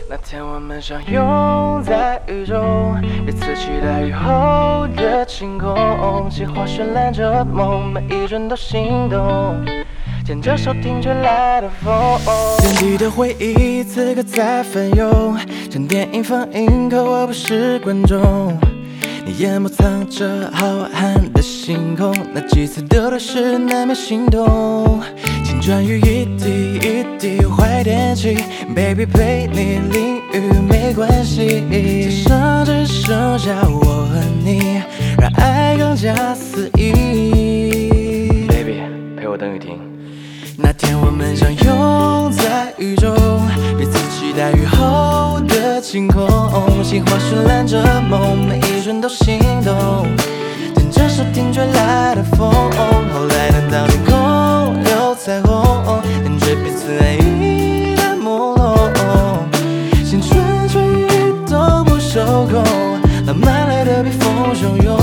那天我们相拥在雨中，彼此期待雨后的晴空，计划绚烂着梦，每一瞬都心动，牵着手听吹来的风。天地的回忆此刻在翻涌，像电影放映，可我不是观众。你眼眸藏着浩瀚的星空，那几次丢的是难免心动。请转雨一滴一滴坏天气 ，baby 陪你淋雨没关系。街上只剩下我和你，让爱更加肆意。Baby 陪我等雨停。那天我们相拥在雨中，彼此期待雨后的晴空，心花绚烂着梦，每一瞬都心动，牵着手听吹来的风。后来等到天空有彩虹，点缀彼此爱意的朦胧，青春却一都不受控，浪漫来得比风汹涌。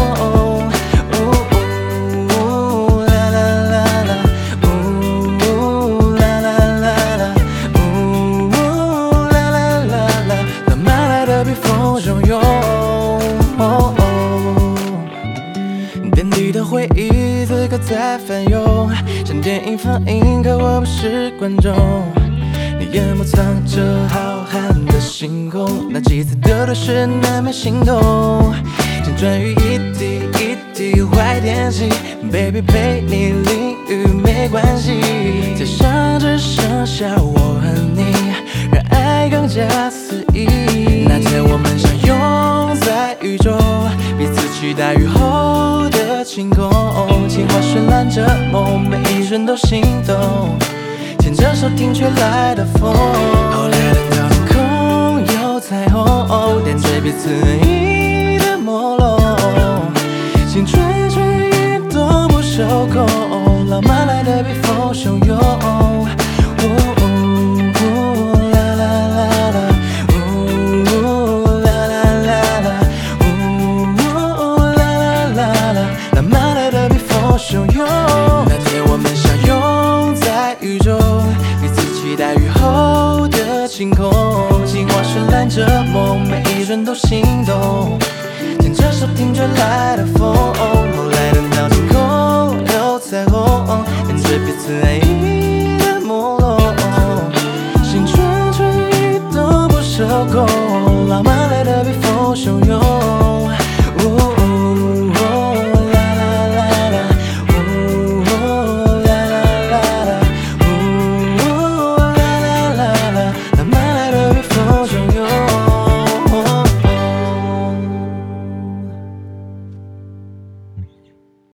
点滴的回忆此刻在翻涌，像电影放映，可我不是观众。你眼眸藏着浩瀚的星空，那几次丢的是难免心动。请转雨一滴一滴坏天气 ，baby 陪你淋雨没关系。街上只剩下我和你，让爱更加肆意。那天我们相拥在雨中，彼此期待雨后的晴空，情话绚烂着梦，每一瞬都心动，牵着手听吹来的风。后来等到天空有彩虹，点缀彼此爱意的朦胧，青春却一都不受控，浪漫来得比风汹涌。那天我们相拥在雨中，彼此期待雨后的晴空，计划绚烂着梦，每一瞬都心动，牵着手听吹来的风。后来等到天空有彩虹，点缀彼此爱意